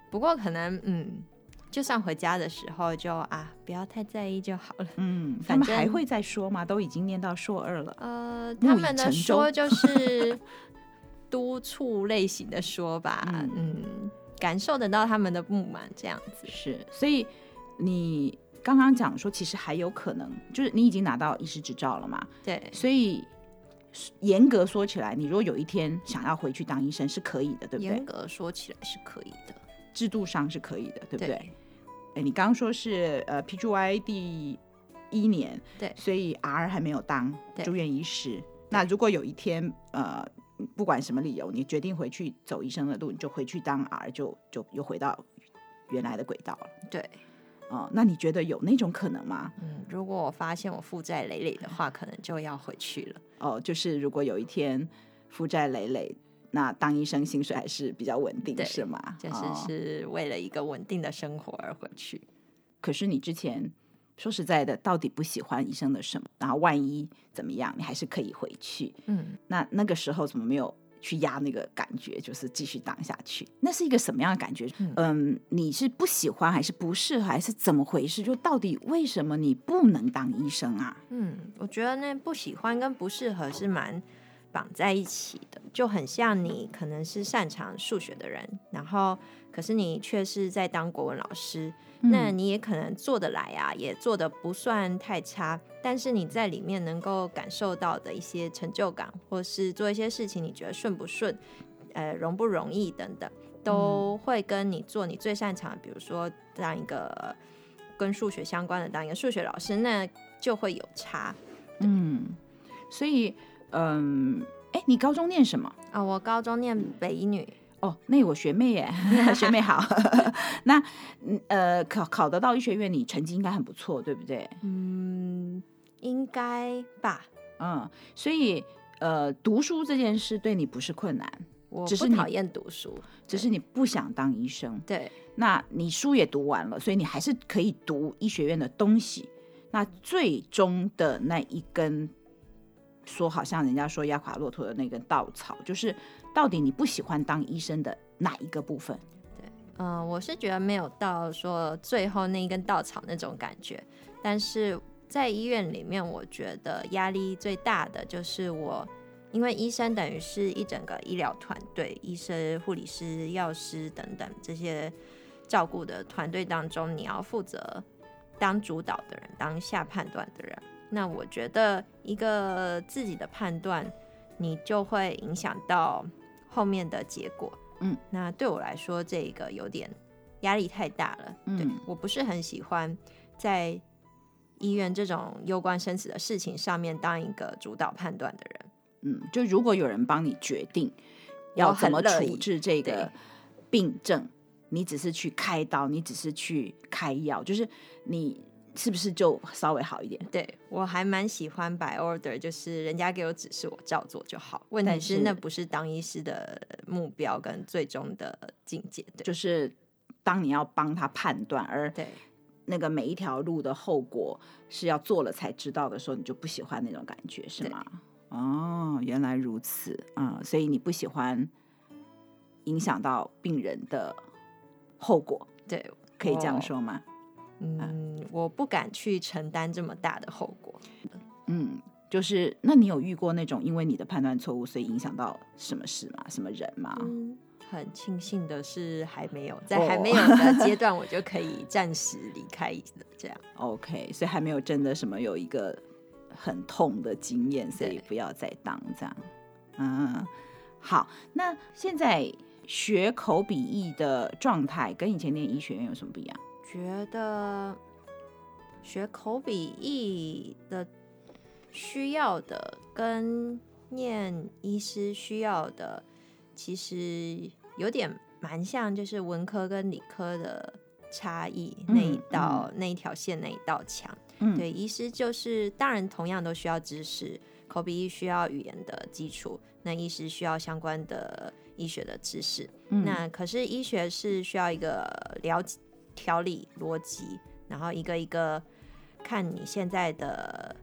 Speaker 2: 不过可能嗯，就算回家的时候就啊，不要太在意就好了。
Speaker 1: 嗯，他们还会再说吗？都已经念到硕二了。
Speaker 2: 呃，他们的说就是督促类型的说吧，嗯, 嗯，感受得到他们的不满这样子。
Speaker 1: 是，所以你刚刚讲说，其实还有可能，就是你已经拿到医师执照了嘛？
Speaker 2: 对，
Speaker 1: 所以严格说起来，你如果有一天想要回去当医生是可以的，对不对？
Speaker 2: 严格说起来是可以的，
Speaker 1: 制度上是可以的，对不对？
Speaker 2: 对
Speaker 1: 哎，你刚刚说是呃 P G Y 第一年，
Speaker 2: 对，
Speaker 1: 所以 R 还没有当住院医师。那如果有一天呃不管什么理由，你决定回去走医生的路，你就回去当 R， 就就又回到原来的轨道了。
Speaker 2: 对，
Speaker 1: 哦，那你觉得有那种可能吗？
Speaker 2: 嗯，如果我发现我负债累累的话，可能就要回去了。
Speaker 1: 哦，就是如果有一天负债累累，那当医生薪水还是比较稳定，是吗？
Speaker 2: 就是是为了一个稳定的生活而回去。
Speaker 1: 可是你之前说实在的，到底不喜欢医生的什么？然后万一怎么样，你还是可以回去。
Speaker 2: 嗯，
Speaker 1: 那那个时候怎么没有去压那个感觉，就是继续当下去？那是一个什么样的感觉？嗯，嗯你是不喜欢还是不适合，还是怎么回事？就到底为什么你不能当医生啊？
Speaker 2: 嗯，我觉得那不喜欢跟不适合是蛮绑在一起的，就很像你可能是擅长数学的人，然后可是你却是在当国文老师，嗯、那你也可能做得来啊，也做得不算太差，但是你在里面能够感受到的一些成就感，或是做一些事情你觉得顺不顺，呃，容不容易等等，都会跟你做你最擅长的，比如说当一个跟数学相关的，当一个数学老师，那就会有差。
Speaker 1: 嗯，所以嗯，哎，你高中念什么
Speaker 2: 啊、哦？我高中念北一女。
Speaker 1: 哦，那我学妹耶，学妹好。那呃，考考得到医学院，你成绩应该很不错，对不对？
Speaker 2: 嗯，应该吧。
Speaker 1: 嗯，所以呃，读书这件事对你不是困难，
Speaker 2: 我
Speaker 1: 只是
Speaker 2: 不讨厌读书，
Speaker 1: 只是你不想当医生。
Speaker 2: 对，
Speaker 1: 那你书也读完了，所以你还是可以读医学院的东西。那最终的那一根，说好像人家说压垮骆驼的那根稻草，就是到底你不喜欢当医生的哪一个部分？
Speaker 2: 对，嗯、呃，我是觉得没有到说最后那一根稻草那种感觉，但是在医院里面，我觉得压力最大的就是我，因为医生等于是一整个医疗团队，医生、护理师、药师等等这些照顾的团队当中，你要负责当主导的人，当下判断的人。那我觉得一个自己的判断，你就会影响到后面的结果。嗯，那对我来说，这个有点压力太大了。嗯，对，我不是很喜欢在医院这种攸关生死的事情上面当一个主导判断的人。
Speaker 1: 嗯，就如果有人帮你决定要怎么处置这个病症，你只是去开刀，你只是去开药，就是你是不是就稍微好一点？
Speaker 2: 对，我还蛮喜欢 by order， 就是人家给我指示我照做就好。问题是那不是当医师的目标跟最终的境界。
Speaker 1: 就是当你要帮他判断，而
Speaker 2: 对
Speaker 1: 那个每一条路的后果是要做了才知道的时候，你就不喜欢那种感觉，是吗？哦，原来如此啊、嗯！所以你不喜欢影响到病人的后果，
Speaker 2: 对，
Speaker 1: 可以这样说吗？
Speaker 2: 嗯，我不敢去承担这么大的后果。
Speaker 1: 嗯，就是那你有遇过那种因为你的判断错误，所以影响到什么事吗？什么人吗？
Speaker 2: 嗯，很庆幸的是还没有，在还没有的阶段，我就可以暂时离开了。这样
Speaker 1: ，OK， 所以还没有真的什么有一个很痛的经验，所以不要再当这样。嗯，好，那现在学口笔译的状态跟以前念医学院有什么不一样？
Speaker 2: 觉得学口笔译的需要的跟念医师需要的其实有点蛮像，就是文科跟理科的差异、嗯、那一道、嗯、那一条线那一道墙、嗯、对，医师就是当然同样都需要知识，口笔译需要语言的基础，那医师需要相关的医学的知识、嗯、那可是医学是需要一个了解条理逻辑，然后一个一个看你现在的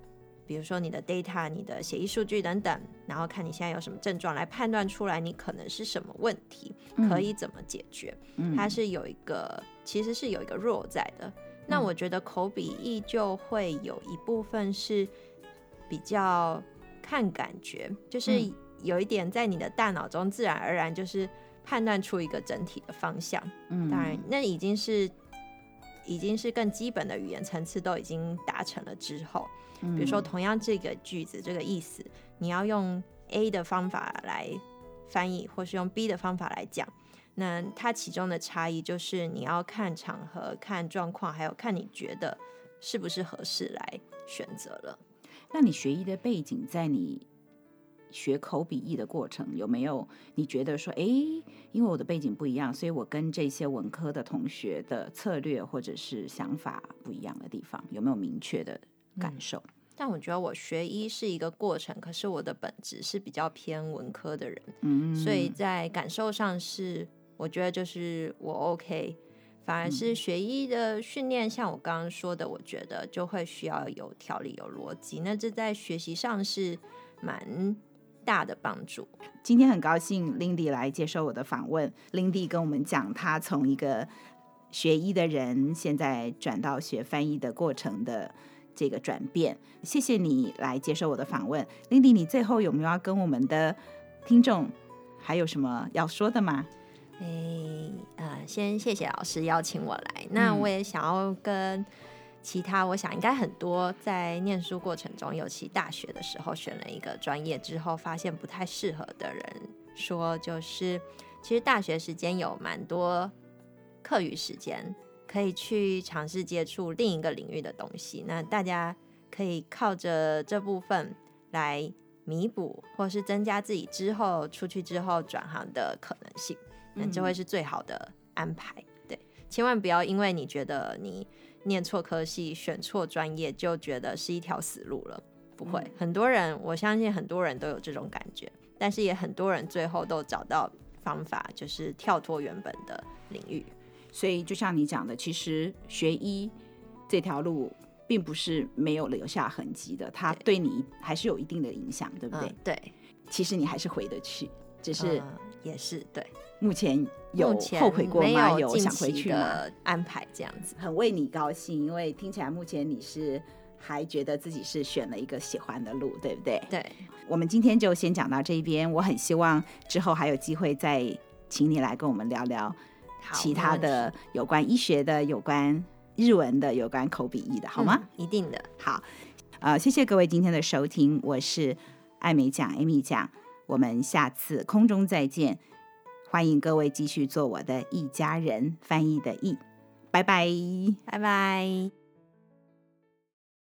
Speaker 2: 比如说你的 data、你的血液数据等等，然后看你现在有什么症状，来判断出来你可能是什么问题，
Speaker 1: 嗯、
Speaker 2: 可以怎么解决。
Speaker 1: 嗯、
Speaker 2: 它是有一个，其实是有一个 role 在的。那我觉得口笔译就会有一部分是比较看感觉，就是有一点在你的大脑中自然而然就是判断出一个整体的方向。嗯，当然那已经是已经是更基本的语言层次都已经达成了之后，比如说同样这个句子这个意思，你要用 A 的方法来翻译，或是用 B 的方法来讲，那它其中的差异就是你要看场合、看状况，还有看你觉得是不是合适来选择了。
Speaker 1: 那你学医的背景，在你学口笔译的过程，有没有你觉得说，哎，因为我的背景不一样，所以我跟这些文科的同学的策略或者是想法不一样的地方，有没有明确的感受？嗯，
Speaker 2: 但我觉得我学医是一个过程，可是我的本质是比较偏文科的人，
Speaker 1: 嗯，
Speaker 2: 所以在感受上是我觉得就是我 OK， 反而是学医的训练，像我刚刚说的，我觉得就会需要有条理、有逻辑，那这在学习上是蛮大的帮助。
Speaker 1: 今天很高兴 Lindy 来接受我的访问。 Lindy 跟我们讲她从一个学医的人现在转到学翻译的过程的这个转变。谢谢你来接受我的访问。 Lindy， 你最后有没有要跟我们的听众还有什么要说的吗？
Speaker 2: 欸呃、先谢谢老师邀请我来，那我也想要跟其他我想应该很多在念书过程中，尤其大学的时候选了一个专业之后发现不太适合的人说，就是其实大学时间有蛮多课余时间可以去尝试接触另一个领域的东西，那大家可以靠着这部分来弥补或是增加自己之后出去之后转行的可能性，那就会是最好的安排。对，千万不要因为你觉得你念错科系选错专业就觉得是一条死路了，不会、嗯、很多人我相信很多人都有这种感觉，但是也很多人最后都找到方法，就是跳脱原本的领域。
Speaker 1: 所以就像你讲的，其实学医这条路并不是没有留下痕迹的，它对你还是有一定的影响，对不对？
Speaker 2: 嗯、对，
Speaker 1: 其实你还是回得去，只是、
Speaker 2: 嗯、也是对。
Speaker 1: 目前有后悔过吗？有, 有想回去吗？
Speaker 2: 安排这样子，
Speaker 1: 很为你高兴，因为听起来目前你是还觉得自己是选了一个喜欢的路，对不对？
Speaker 2: 对。
Speaker 1: 我们今天就先讲到这边，我很希望之后还有机会再请你来跟我们聊聊其他的有关医学的、有关日文的、有关口笔译的，好吗？
Speaker 2: 嗯、一定的。
Speaker 1: 好，呃，谢谢各位今天的收听，我是艾美奖 Amy 奖，我们下次空中再见。欢迎各位继续做我的译家人，翻译的译，拜拜，
Speaker 2: 拜拜。